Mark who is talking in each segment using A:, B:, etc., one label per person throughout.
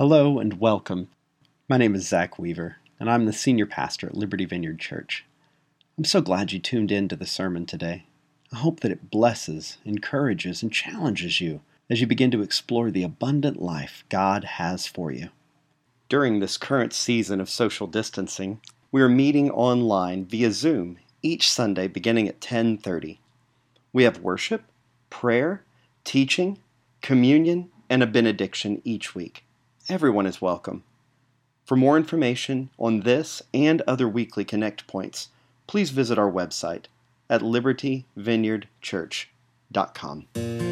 A: Hello and welcome. My name is Zach Weaver, and I'm the senior pastor at Liberty Vineyard Church. I'm so glad you tuned in to the sermon today. I hope that it blesses, encourages, and challenges you as you begin to explore the abundant life God has for you. During this current season of social distancing, we are meeting online via Zoom each Sunday beginning at 10:30. We have worship, prayer, teaching, communion, and a benediction each week. Everyone is welcome. For more information on this and other weekly Connect points, please visit our website at libertyvineyardchurch.com.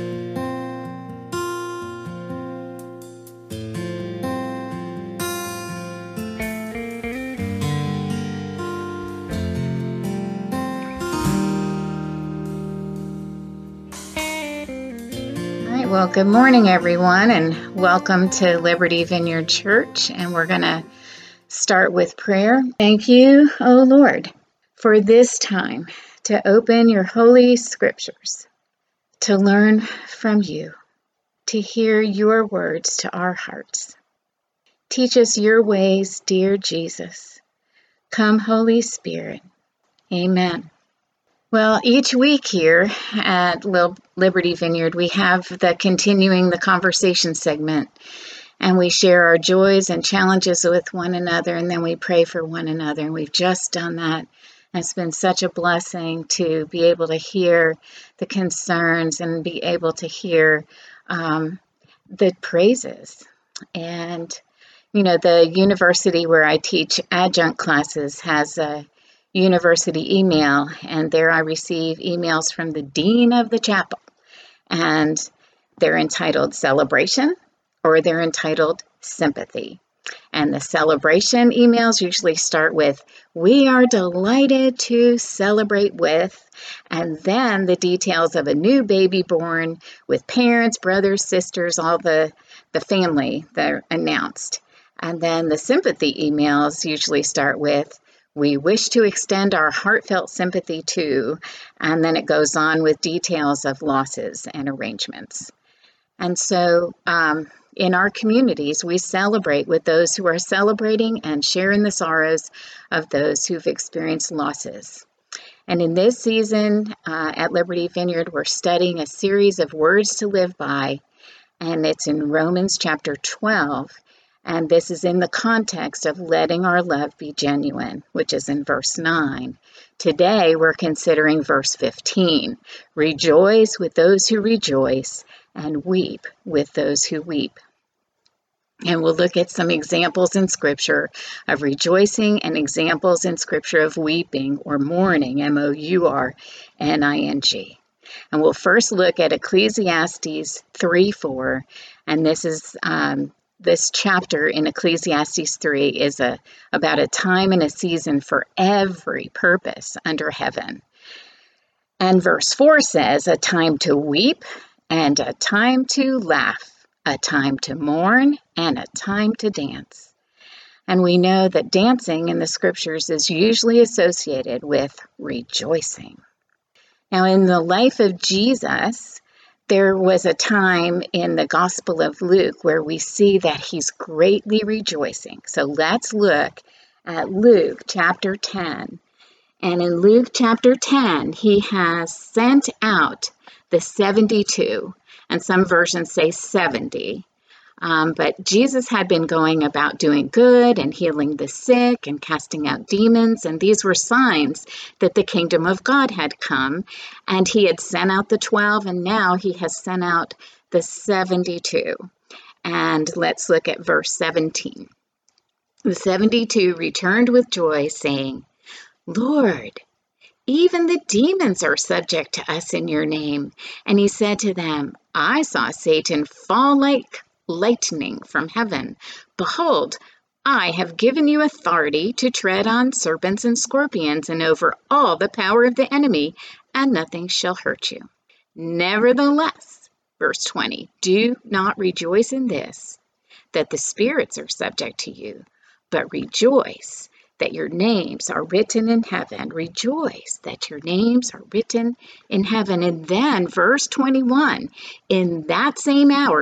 B: Well, good morning, everyone, and welcome to Liberty Vineyard Church. And we're going to start with prayer. Thank you, O Lord, for this time to open your holy scriptures, to learn from you, to hear your words to our hearts. Teach us your ways, dear Jesus. Come, Holy Spirit. Amen. Well, each week here at Liberty Vineyard, we have continuing the conversation segment, and we share our joys and challenges with one another, and then we pray for one another. And we've just done that. And it's been such a blessing to be able to hear the concerns and be able to hear the praises. And, you know, the university where I teach adjunct classes has a university email, and there I receive emails from the dean of the chapel, and they're entitled Celebration or they're entitled Sympathy. And the celebration emails usually start with, "We are delighted to celebrate with," and then the details of a new baby born with parents, brothers, sisters, all the family that are announced. And then the sympathy emails usually start with, "We wish to extend our heartfelt sympathy to," and then it goes on with details of losses and arrangements. And so in our communities, we celebrate with those who are celebrating and share in the sorrows of those who've experienced losses. And in this season at Liberty Vineyard, we're studying a series of words to live by, and it's in Romans chapter 12. And this is in the context of letting our love be genuine, which is in verse 9. Today, we're considering verse 15. Rejoice with those who rejoice and weep with those who weep. And we'll look at some examples in Scripture of rejoicing and examples in Scripture of weeping or mourning, M-O-U-R-N-I-G. And we'll first look at Ecclesiastes 3:4, and this chapter in Ecclesiastes 3 is about a time and a season for every purpose under heaven. And verse 4 says, a time to weep and a time to laugh, a time to mourn and a time to dance. And we know that dancing in the scriptures is usually associated with rejoicing. Now, in the life of Jesus, there was a time in the Gospel of Luke where we see that he's greatly rejoicing. So let's look at Luke chapter 10. And in Luke chapter 10, he has sent out the 72, and some versions say 70. But Jesus had been going about doing good and healing the sick and casting out demons, and these were signs that the kingdom of God had come. And he had sent out the 12, and now he has sent out the 72. And let's look at verse 17. The 72 returned with joy, saying, "Lord, even the demons are subject to us in your name." And he said to them, "I saw Satan fall like lightning from heaven. Behold, I have given you authority to tread on serpents and scorpions and over all the power of the enemy, and nothing shall hurt you. Nevertheless," verse 20, "do not rejoice in this, that the spirits are subject to you, but rejoice that your names are written in heaven." Rejoice that your names are written in heaven. And then verse 21, in that same hour,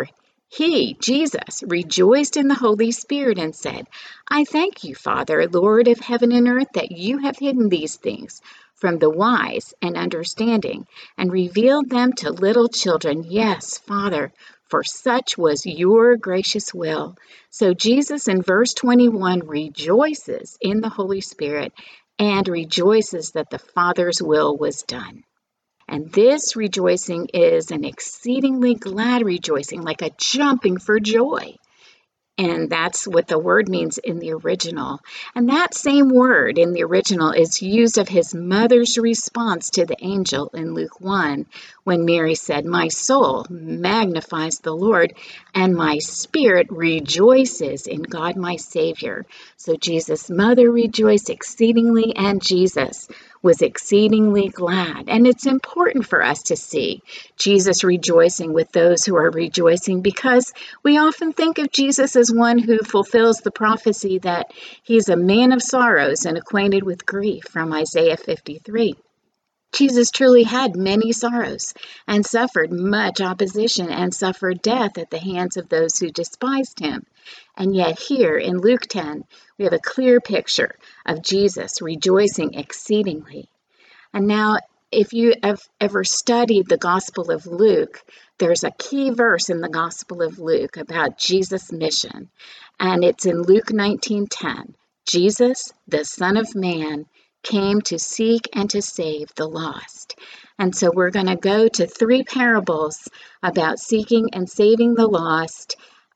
B: He, Jesus, rejoiced in the Holy Spirit and said, I thank you, Father, Lord of heaven and earth, that you have hidden these things from the wise and understanding and revealed them to little children. Yes, Father, for such was your gracious will. So Jesus in verse 21 rejoices in the Holy Spirit and rejoices that the Father's will was done. And this rejoicing is an exceedingly glad rejoicing, like a jumping for joy. And that's what the word means in the original. And that same word in the original is used of his mother's response to the angel in Luke 1, when Mary said, My soul magnifies the Lord, and my spirit rejoices in God my Savior. So Jesus' mother rejoiced exceedingly, and Jesus was exceedingly glad. And it's important for us to see Jesus rejoicing with those who are rejoicing, because we often think of Jesus as one who fulfills the prophecy that he's a man of sorrows and acquainted with grief from Isaiah 53. Jesus truly had many sorrows and suffered much opposition and suffered death at the hands of those who despised him. And yet here in Luke 10, we have a clear picture of Jesus rejoicing exceedingly. And now, if you have ever studied the Gospel of Luke, there's a key verse in the Gospel of Luke about Jesus' mission. And it's in Luke 19:10. Jesus, the Son of Man, came to seek and to save the lost. And so we're going to go to 3 parables about seeking and saving the lost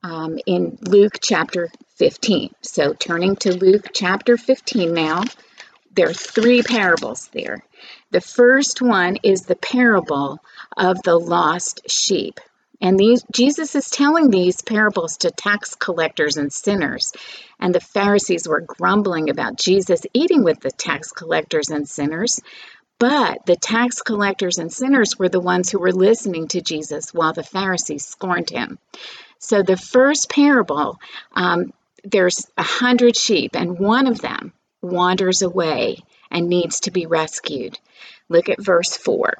B: in Luke chapter 15. So turning to Luke chapter 15 now, there are 3 parables there. The first one is the parable of the lost sheep. And Jesus is telling these parables to tax collectors and sinners. And the Pharisees were grumbling about Jesus eating with the tax collectors and sinners. But the tax collectors and sinners were the ones who were listening to Jesus while the Pharisees scorned him. So the first parable, there's 100 sheep, and one of them wanders away and needs to be rescued. Look at verse 4.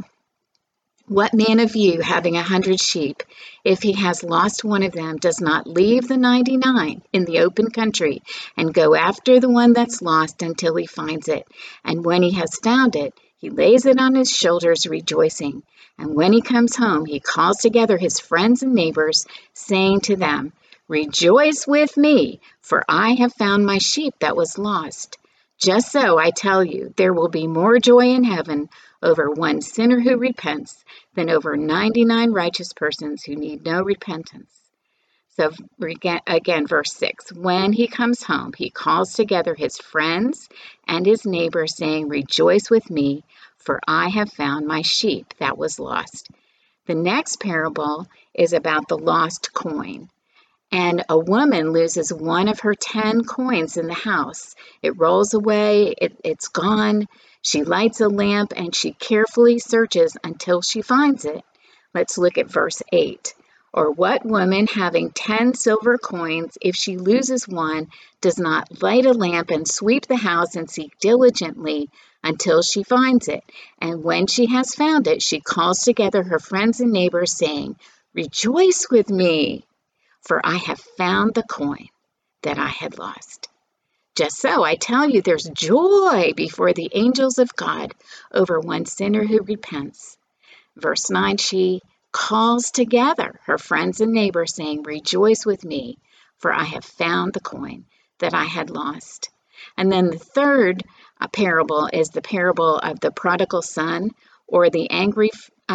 B: What man of you, having 100 sheep, if he has lost one of them, does not leave the 99 in the open country and go after the one that's lost until he finds it? And when he has found it, he lays it on his shoulders, rejoicing. And when he comes home, he calls together his friends and neighbors, saying to them, Rejoice with me, for I have found my sheep that was lost. Just so, I tell you, there will be more joy in heaven over one sinner who repents than over 99 righteous persons who need no repentance. So again, verse 6, when he comes home, he calls together his friends and his neighbors, saying, Rejoice with me, for I have found my sheep that was lost. The next parable is about the lost coin. And a woman loses one of her 10 coins in the house. It rolls away, it's gone. She lights a lamp and she carefully searches until she finds it. Let's look at verse 8. Or what woman having 10 silver coins, if she loses one, does not light a lamp and sweep the house and seek diligently until she finds it? And when she has found it, she calls together her friends and neighbors, saying, Rejoice with me, for I have found the coin that I had lost. Just so, I tell you, there's joy before the angels of God over one sinner who repents. Verse 9, she calls together her friends and neighbors, saying, Rejoice with me, for I have found the coin that I had lost. And then the third parable is the parable of the prodigal son, or the angry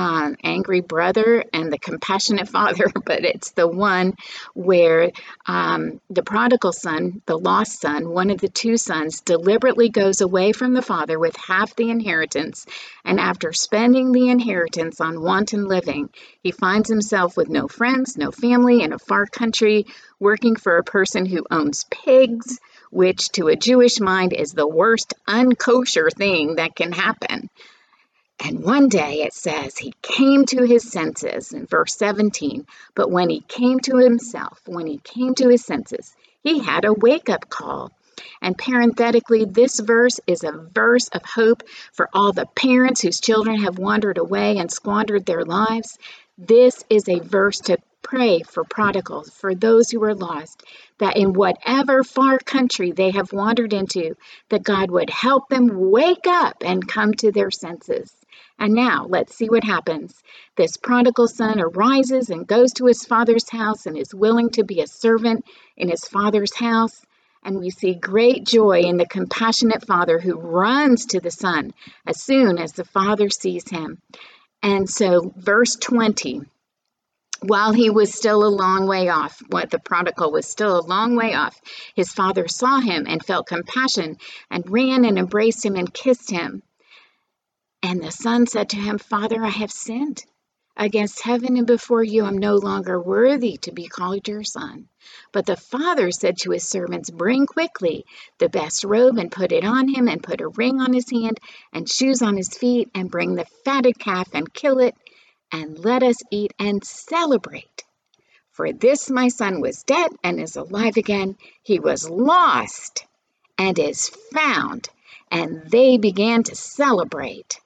B: brother and the compassionate father, but it's the one where the prodigal son, the lost son, one of the 2 sons, deliberately goes away from the father with half the inheritance, and after spending the inheritance on wanton living, he finds himself with no friends, no family, in a far country, working for a person who owns pigs, which to a Jewish mind is the worst unkosher thing that can happen. And one day it says he came to his senses in verse 17, but when he came to himself, when he came to his senses, he had a wake-up call. And parenthetically, this verse is a verse of hope for all the parents whose children have wandered away and squandered their lives. This is a verse to pray for prodigals, for those who are lost, that in whatever far country they have wandered into, that God would help them wake up and come to their senses. And now, let's see what happens. This prodigal son arises and goes to his father's house and is willing to be a servant in his father's house. And we see great joy in the compassionate father who runs to the son as soon as the father sees him. And so, verse 20, while he was still a long way off, the prodigal was still a long way off, his father saw him and felt compassion and ran and embraced him and kissed him. And the son said to him, Father, I have sinned against heaven and before you. I'm no longer worthy to be called your son. But the father said to his servants, Bring quickly the best robe and put it on him, and put a ring on his hand and shoes on his feet, and bring the fatted calf and kill it, and let us eat and celebrate. For this my son was dead and is alive again. He was lost and is found. And they began to celebrate.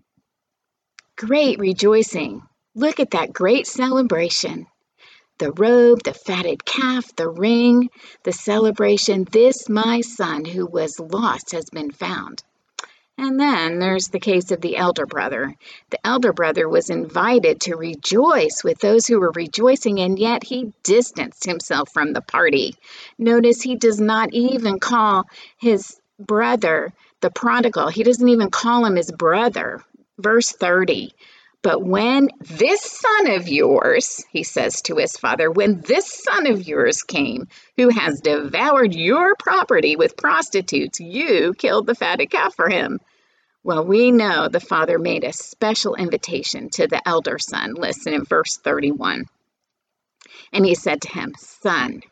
B: Great rejoicing. Look at that great celebration. The robe, the fatted calf, the ring, the celebration. This my son who was lost has been found. And then there's the case of the elder brother. The elder brother was invited to rejoice with those who were rejoicing, and yet he distanced himself from the party. Notice he does not even call his brother the prodigal. He doesn't even call him his brother. Verse 30, but when this son of yours, he says to his father, when this son of yours came, who has devoured your property with prostitutes, you killed the fatted calf for him. Well, we know the father made a special invitation to the elder son. Listen in verse 31. And he said to him, Son,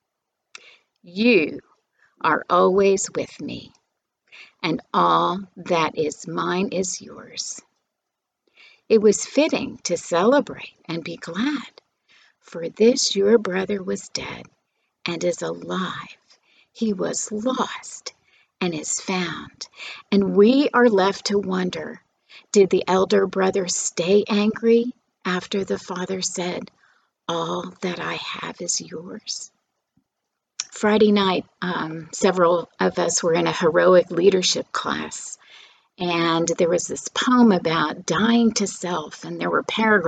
B: you are always with me, and all that is mine is yours. It was fitting to celebrate and be glad, for this your brother was dead and is alive. He was lost and is found. And we are left to wonder, did the elder brother stay angry after the father said, all that I have is yours? Friday night, several of us were in a heroic leadership class, and there was this poem about dying to self, and there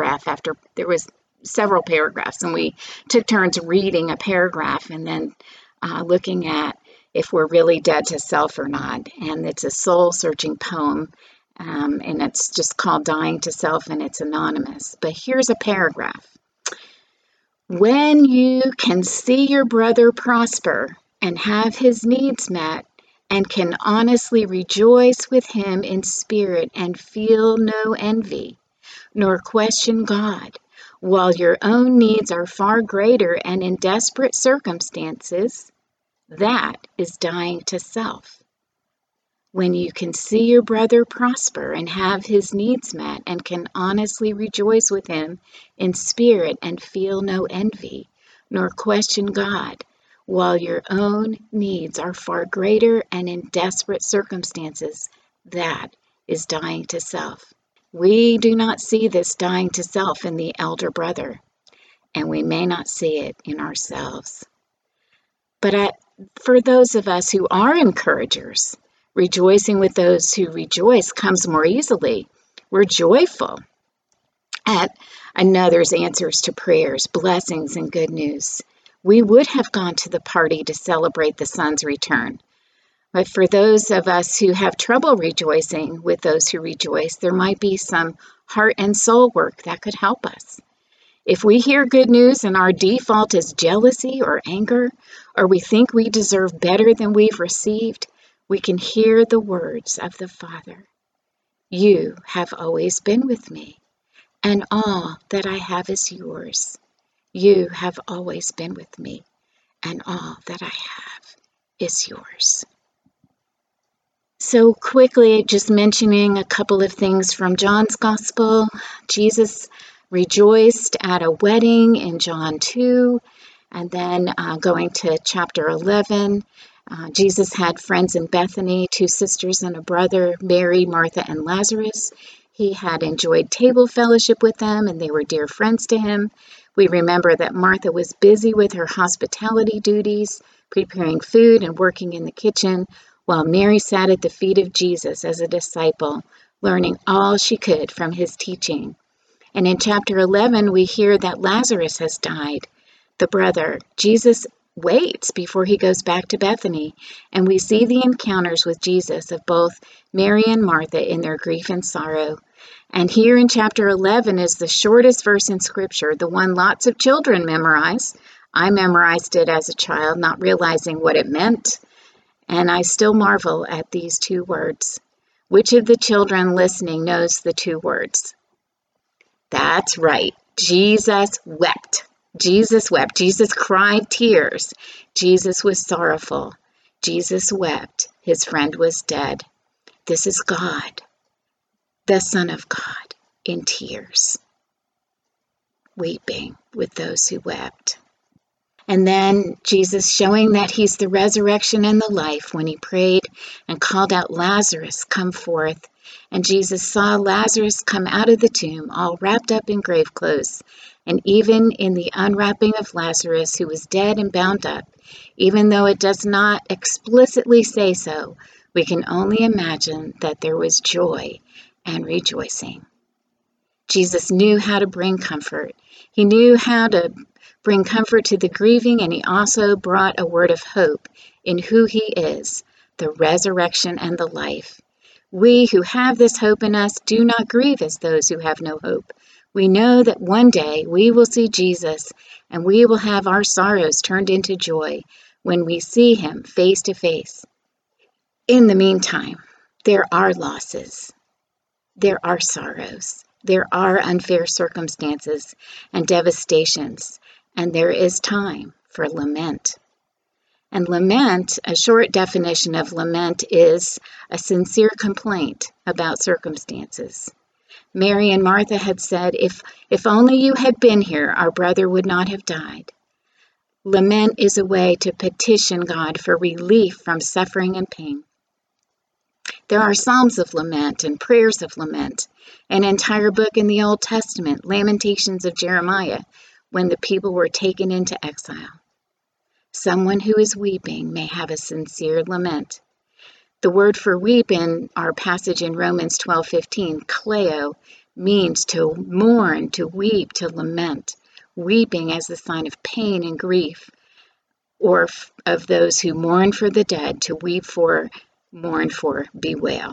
B: was several paragraphs, and we took turns reading a paragraph and then looking at if we're really dead to self or not. And it's a soul-searching poem, and it's just called Dying to Self, and it's anonymous. But here's a paragraph. When you can see your brother prosper and have his needs met, and can honestly rejoice with him in spirit and feel no envy, nor question God, while your own needs are far greater and in desperate circumstances, that is dying to self. When you can see your brother prosper and have his needs met, and can honestly rejoice with him in spirit and feel no envy, nor question God, while your own needs are far greater and in desperate circumstances, that is dying to self. We do not see this dying to self in the elder brother, and we may not see it in ourselves. But for those of us who are encouragers, rejoicing with those who rejoice comes more easily. We're joyful at another's answers to prayers, blessings, and good news. We would have gone to the party to celebrate the son's return. But for those of us who have trouble rejoicing with those who rejoice, there might be some heart and soul work that could help us. If we hear good news and our default is jealousy or anger, or we think we deserve better than we've received, we can hear the words of the Father. You have always been with me, and all that I have is yours. You have always been with me, and all that I have is yours. So quickly, just mentioning a couple of things from John's Gospel. Jesus rejoiced at a wedding in John 2, and then going to chapter 11, Jesus had friends in Bethany, 2 sisters and a brother, Mary, Martha, and Lazarus. He had enjoyed table fellowship with them, and they were dear friends to him. We remember that Martha was busy with her hospitality duties, preparing food and working in the kitchen, while Mary sat at the feet of Jesus as a disciple, learning all she could from his teaching. And in chapter 11, we hear that Lazarus has died, the brother. Jesus waits before he goes back to Bethany, and we see the encounters with Jesus of both Mary and Martha in their grief and sorrow. And here in chapter 11 is the shortest verse in Scripture, the one lots of children memorize. I memorized it as a child, not realizing what it meant, and I still marvel at these two words. Which of the children listening knows the two words? That's right. Jesus wept. Jesus wept. Jesus cried tears. Jesus was sorrowful. Jesus wept. His friend was dead. This is God, the Son of God, in tears, weeping with those who wept. And then Jesus showing that he's the resurrection and the life when he prayed and called out, Lazarus, come forth. And Jesus saw Lazarus come out of the tomb, all wrapped up in grave clothes. And even in the unwrapping of Lazarus, who was dead and bound up, even though it does not explicitly say so, we can only imagine that there was joy and rejoicing. Jesus knew how to bring comfort. He knew how to bring comfort to the grieving, and he also brought a word of hope in who he is, the resurrection and the life. We who have this hope in us do not grieve as those who have no hope. We know that one day we will see Jesus, and we will have our sorrows turned into joy when we see him face to face. In the meantime, there are losses, there are sorrows, there are unfair circumstances and devastations, and there is time for lament. And lament, a short definition of lament, is a sincere complaint about circumstances. Mary and Martha had said, if only you had been here, our brother would not have died. Lament is a way to petition God for relief from suffering and pain. There are psalms of lament and prayers of lament, an entire book in the Old Testament, Lamentations of Jeremiah, when the people were taken into exile. Someone who is weeping may have a sincere lament. The word for weep in our passage in Romans 12:15, kleo, means to mourn, to weep, to lament. Weeping as a sign of pain and grief, or of those who mourn for the dead, to weep for, mourn for, bewail.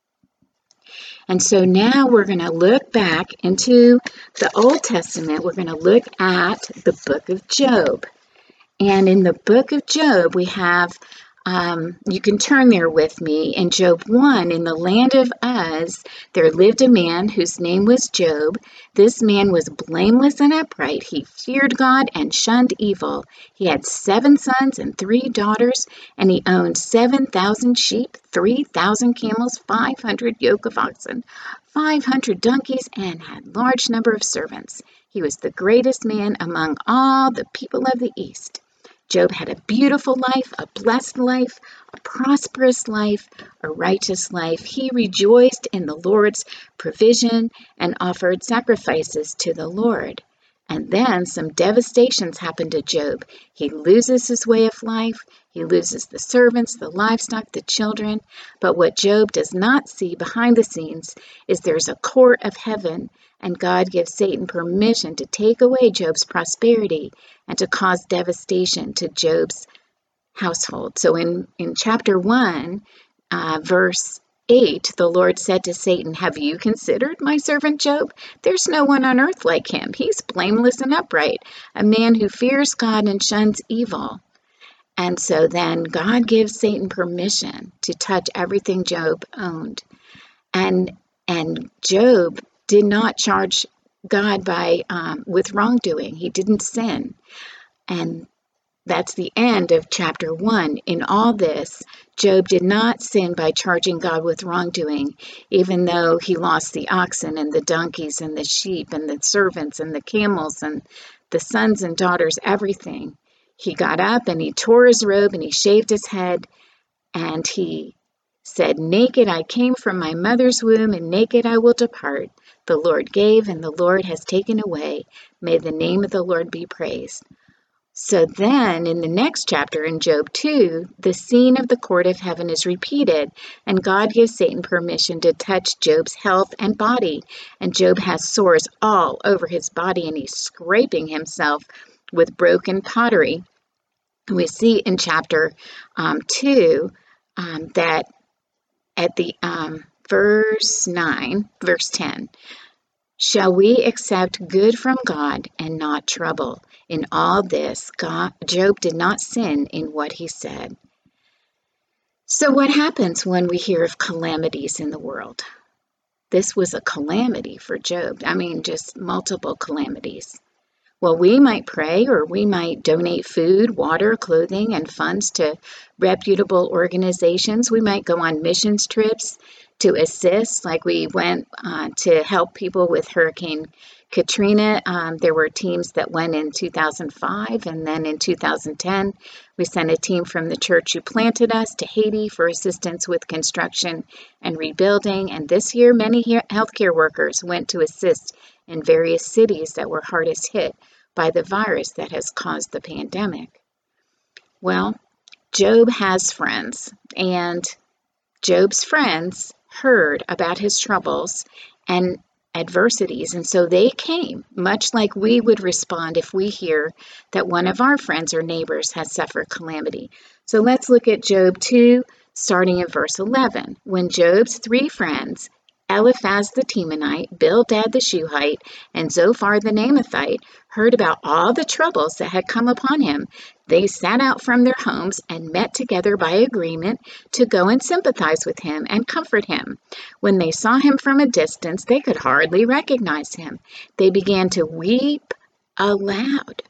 B: And so now we're going to look back into the Old Testament. We're going to look at the book of Job. And in the book of Job, we have, you can turn there with me, in Job 1, in the land of Uz, there lived a man whose name was Job. This man was blameless and upright. He feared God and shunned evil. He had 7 sons and 3 daughters, and he owned 7,000 sheep, 3,000 camels, 500 yoke of oxen, 500 donkeys, and had large number of servants. He was the greatest man among all the people of the East. Job had a beautiful life, a blessed life, a prosperous life, a righteous life. He rejoiced in the Lord's provision and offered sacrifices to the Lord. And then some devastations happen to Job. He loses his way of life. He loses the servants, the livestock, the children. But what Job does not see behind the scenes is there's a court of heaven, and God gives Satan permission to take away Job's prosperity and to cause devastation to Job's household. So in chapter 1, verse 8, the Lord said to Satan, "Have you considered my servant Job? There's no one on earth like him. He's blameless and upright, a man who fears God and shuns evil." And so then God gives Satan permission to touch everything Job owned. And Job did not charge God with wrongdoing. He didn't sin. And that's the end of chapter 1. In all this, Job did not sin by charging God with wrongdoing, even though he lost the oxen and the donkeys and the sheep and the servants and the camels and the sons and daughters, everything. He got up and he tore his robe and he shaved his head and he said, "Naked I came from my mother's womb, and naked I will depart. The Lord gave, and the Lord has taken away. May the name of the Lord be praised." So then, in the next chapter, in Job 2, the scene of the court of heaven is repeated, and God gives Satan permission to touch Job's health and body. And Job has sores all over his body, and he's scraping himself with broken pottery. We see in chapter 2 that at the verse 10, "Shall we accept good from God and not trouble? In all this, Job did not sin in what he said." So what happens when we hear of calamities in the world? This was a calamity for Job. I mean, just multiple calamities. Well, we might pray, or we might donate food, water, clothing, and funds to reputable organizations. We might go on missions trips to assist, like we went to help people with Hurricane Katrina. There were teams that went in 2005, and then in 2010, we sent a team from the church who planted us to Haiti for assistance with construction and rebuilding. And this year, many healthcare workers went to assist in various cities that were hardest hit by the virus that has caused the pandemic. Well, Job has friends, and Job's friends heard about his troubles and adversities, and so they came, much like we would respond if we hear that one of our friends or neighbors has suffered calamity. So let's look at Job 2, starting at verse 11. When Job's three friends, Eliphaz the Temanite, Bildad the Shuhite, and Zophar the Naamathite, heard about all the troubles that had come upon him, they set out from their homes and met together by agreement to go and sympathize with him and comfort him. When they saw him from a distance, they could hardly recognize him. They began to weep aloud.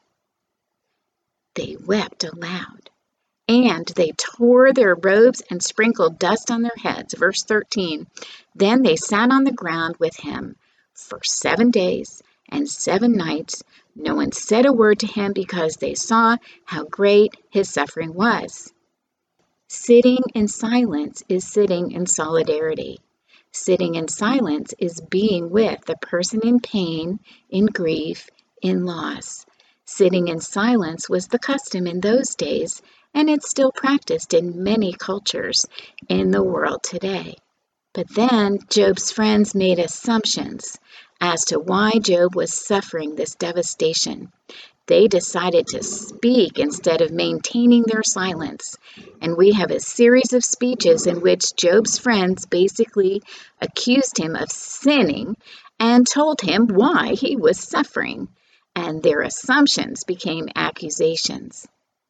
B: They wept aloud. And they tore their robes and sprinkled dust on their heads. Verse 13, then they sat on the ground with him for 7 days and 7 nights. No one said a word to him because they saw how great his suffering was. Sitting in silence is sitting in solidarity. Sitting in silence is being with the person in pain, in grief, in loss. Sitting in silence was the custom in those days, and it's still practiced in many cultures in the world today. But then Job's friends made assumptions as to why Job was suffering this devastation. They decided to speak instead of maintaining their silence. And we have a series of speeches in which Job's friends basically accused him of sinning and told him why he was suffering. And their assumptions became accusations.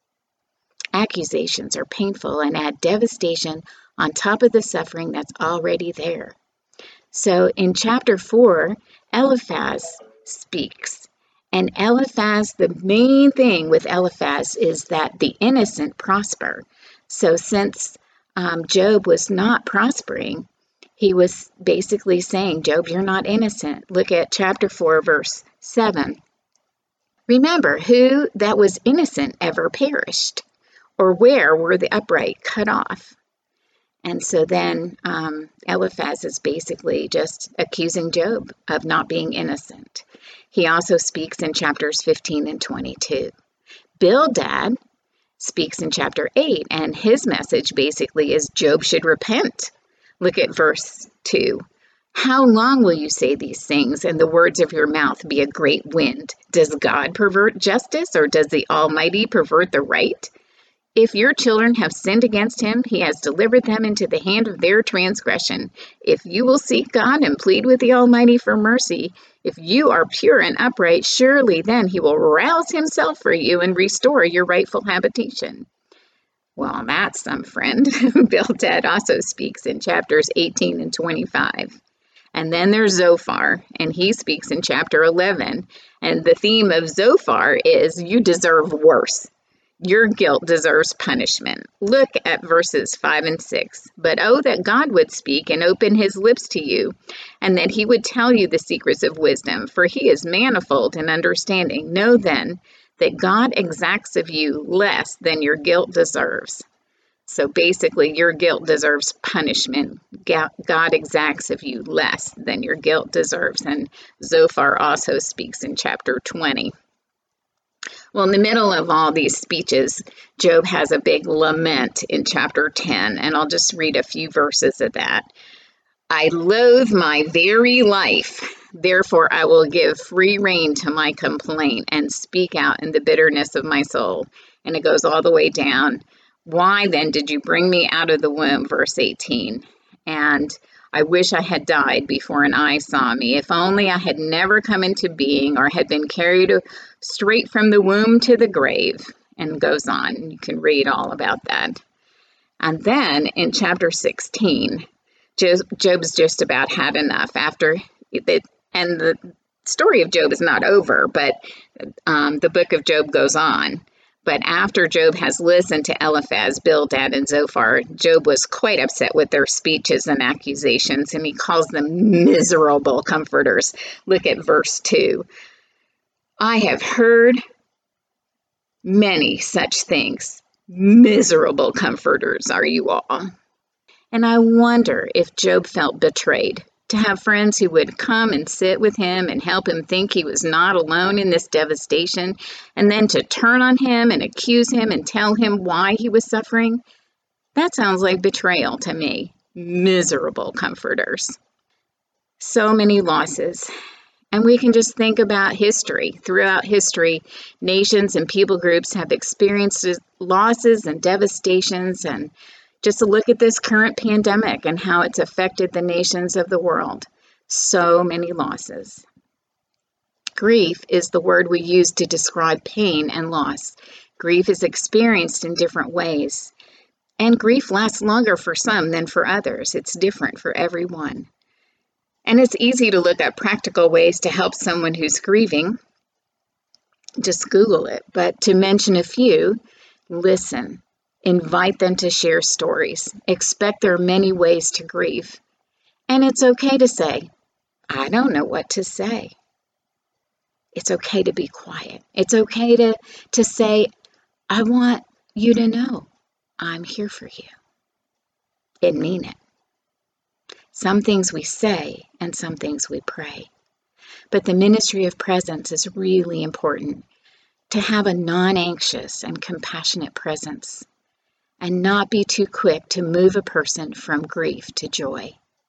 B: Accusations are painful and add devastation on top of the suffering that's already there. So in chapter 4, Eliphaz speaks. And Eliphaz, the main thing with Eliphaz is that the innocent prosper. So since Job was not prospering, he was basically saying, Job, you're not innocent. Look at chapter 4, verse 7. Remember, who that was innocent ever perished? Or where were the upright cut off? And so then Eliphaz is basically just accusing Job of not being innocent. He also speaks in chapters 15 and 22. Bildad speaks in chapter 8, and his message basically is Job should repent. Look at verse 2. How long will you say these things, and the words of your mouth be a great wind? Does God pervert justice, or does the Almighty pervert the right? If your children have sinned against him, he has delivered them into the hand of their transgression. If you will seek God and plead with the Almighty for mercy, if you are pure and upright, surely then he will rouse himself for you and restore your rightful habitation. Well, that's some friend. Bildad also speaks in chapters 18 and 25. And then there's Zophar, and he speaks in chapter 11. And the theme of Zophar is, you deserve worse. Your guilt deserves punishment. Look at verses 5 and 6. But oh, that God would speak and open his lips to you, and that he would tell you the secrets of wisdom, for he is manifold in understanding. Know then that God exacts of you less than your guilt deserves. So basically, your guilt deserves punishment. God exacts of you less than your guilt deserves. And Zophar also speaks in chapter 20. Well, in the middle of all these speeches, Job has a big lament in chapter 10, and I'll just read a few verses of that. I loathe my very life. Therefore, I will give free rein to my complaint and speak out in the bitterness of my soul. And it goes all the way down. Why then did you bring me out of the womb? Verse 18. And I wish I had died before an eye saw me. If only I had never come into being or had been carried straight from the womb to the grave. And goes on. You can read all about that. And then in chapter 16, Job's just about had enough after it, and the story of Job is not over, but the book of Job goes on. But after Job has listened to Eliphaz, Bildad, and Zophar, Job was quite upset with their speeches and accusations, and he calls them miserable comforters. Look at verse 2. I have heard many such things. Miserable comforters are you all. And I wonder if Job felt betrayed to have friends who would come and sit with him and help him think he was not alone in this devastation, and then to turn on him and accuse him and tell him why he was suffering. That sounds like betrayal to me. Miserable comforters. So many losses. And we can just think about history. Throughout history, nations and people groups have experienced losses and devastations, and just to look at this current pandemic and how it's affected the nations of the world. So many losses. Grief is the word we use to describe pain and loss. Grief is experienced in different ways. And grief lasts longer for some than for others. It's different for everyone. And it's easy to look up practical ways to help someone who's grieving. Just Google it. But to mention a few, listen. Invite them to share stories. Expect there are many ways to grieve. And it's okay to say, I don't know what to say. It's okay to be quiet. It's okay to say, I want you to know I'm here for you. And mean it. Some things we say and some things we pray. But the ministry of presence is really important. To have a non-anxious and compassionate presence. And not be too quick to move a person from grief to joy.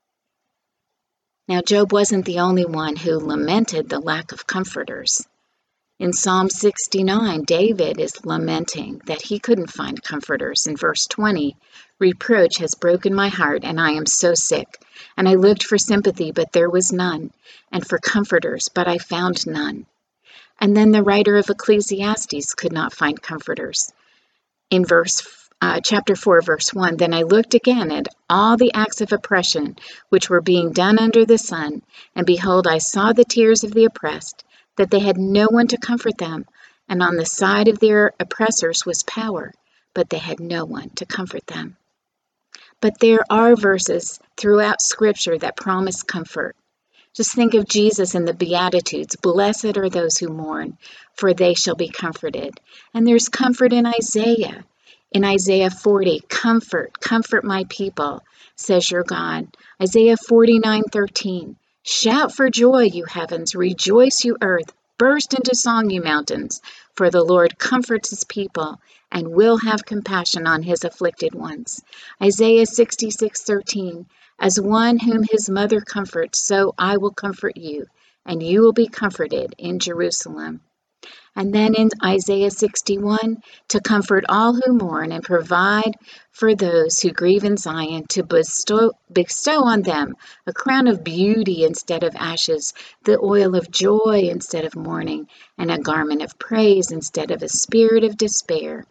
B: Now, Job wasn't the only one who lamented the lack of comforters. In Psalm 69, David is lamenting that he couldn't find comforters. In verse 20, reproach has broken my heart, and I am so sick. And I looked for sympathy, but there was none, and for comforters, but I found none. And then the writer of Ecclesiastes could not find comforters. In chapter 4, verse 1, then I looked again at all the acts of oppression which were being done under the sun, and behold, I saw the tears of the oppressed, that they had no one to comfort them, and on the side of their oppressors was power, but they had no one to comfort them. But there are verses throughout Scripture that promise comfort. Just think of Jesus in the Beatitudes. Blessed are those who mourn, for they shall be comforted. And there's comfort in Isaiah. In Isaiah 40, comfort my people, says your God. Isaiah 49:13, shout for joy, you heavens, rejoice, you earth, burst into song, you mountains, for the Lord comforts his people and will have compassion on his afflicted ones. Isaiah 66:13, as one whom his mother comforts, so I will comfort you, and you will be comforted in Jerusalem. And then in Isaiah 61, to comfort all who mourn and provide for those who grieve in Zion, to bestow on them a crown of beauty instead of ashes, the oil of joy instead of mourning, and a garment of praise instead of a spirit of despair.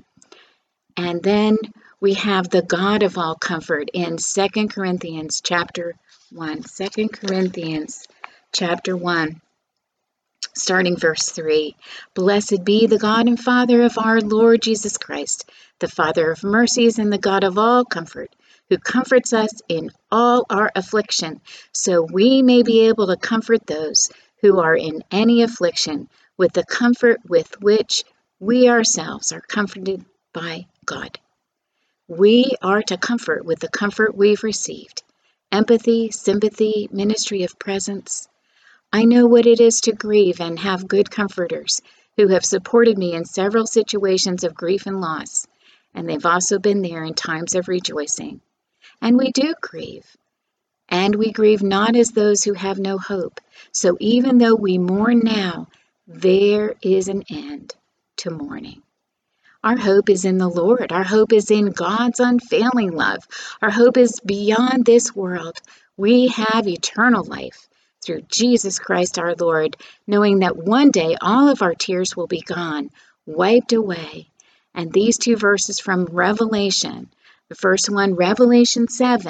B: And then we have the God of all comfort in 2 Corinthians chapter 1. 2 Corinthians chapter 1. Starting verse 3, blessed be the God and Father of our Lord Jesus Christ, the Father of mercies and the God of all comfort, who comforts us in all our affliction, so we may be able to comfort those who are in any affliction with the comfort with which we ourselves are comforted by God. We are to comfort with the comfort we've received. Empathy, sympathy, ministry of presence. I know what it is to grieve and have good comforters who have supported me in several situations of grief and loss, and they've also been there in times of rejoicing. And we do grieve. And we grieve not as those who have no hope. So even though we mourn now, there is an end to mourning. Our hope is in the Lord. Our hope is in God's unfailing love. Our hope is beyond this world. We have eternal life through Jesus Christ our Lord, knowing that one day all of our tears will be gone, wiped away. And these two verses from Revelation, the first one, Revelation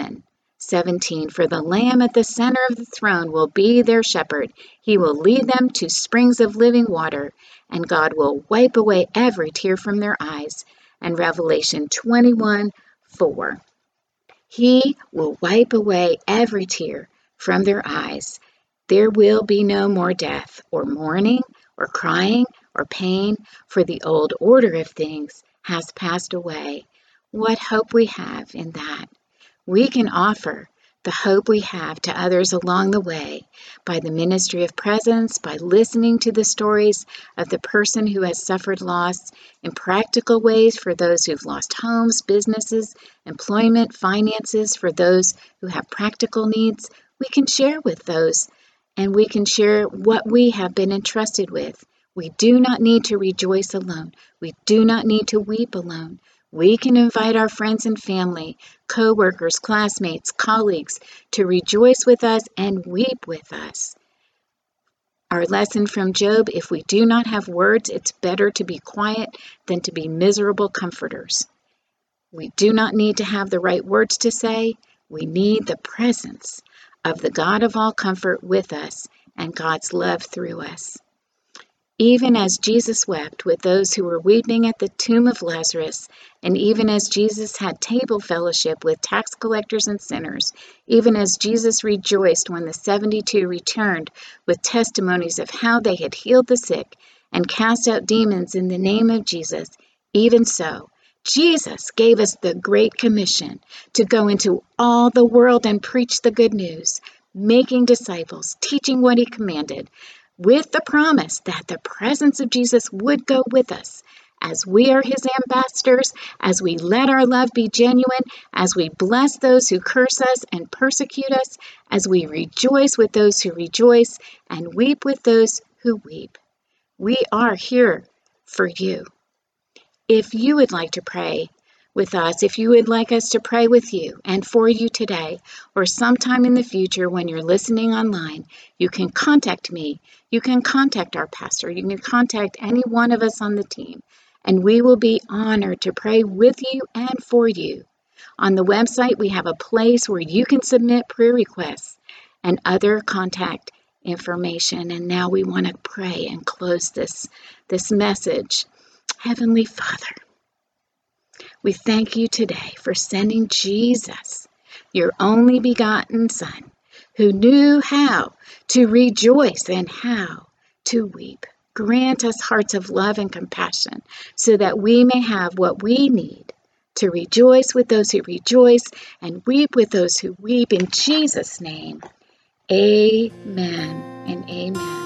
B: 7:17, for the Lamb at the center of the throne will be their shepherd. He will lead them to springs of living water, and God will wipe away every tear from their eyes. And Revelation 21:4, He will wipe away every tear from their eyes. There will be no more death, or mourning, or crying, or pain, for the old order of things has passed away. What hope we have in that. We can offer the hope we have to others along the way by the ministry of presence, by listening to the stories of the person who has suffered loss in practical ways for those who've lost homes, businesses, employment, finances, for those who have practical needs. We can share with those, and we can share what we have been entrusted with. We do not need to rejoice alone. We do not need to weep alone. We can invite our friends and family, co-workers, classmates, colleagues to rejoice with us and weep with us. Our lesson from Job, if we do not have words, it's better to be quiet than to be miserable comforters. We do not need to have the right words to say. We need the presence of the God of all comfort with us and God's love through us. Even as Jesus wept with those who were weeping at the tomb of Lazarus, and even as Jesus had table fellowship with tax collectors and sinners, even as Jesus rejoiced when the 72 returned with testimonies of how they had healed the sick and cast out demons in the name of Jesus, even so, Jesus gave us the Great Commission to go into all the world and preach the good news, making disciples, teaching what he commanded, with the promise that the presence of Jesus would go with us as we are his ambassadors, as we let our love be genuine, as we bless those who curse us and persecute us, as we rejoice with those who rejoice and weep with those who weep. We are here for you. If you would like to pray with us, if you would like us to pray with you and for you today, or sometime in the future when you're listening online, you can contact me. You can contact our pastor. You can contact any one of us on the team, and we will be honored to pray with you and for you. On the website, we have a place where you can submit prayer requests and other contact information. And now we want to pray and close this message. Heavenly Father, we thank you today for sending Jesus, your only begotten Son, who knew how to rejoice and how to weep. Grant us hearts of love and compassion so that we may have what we need to rejoice with those who rejoice and weep with those who weep. In Jesus' name, amen and amen.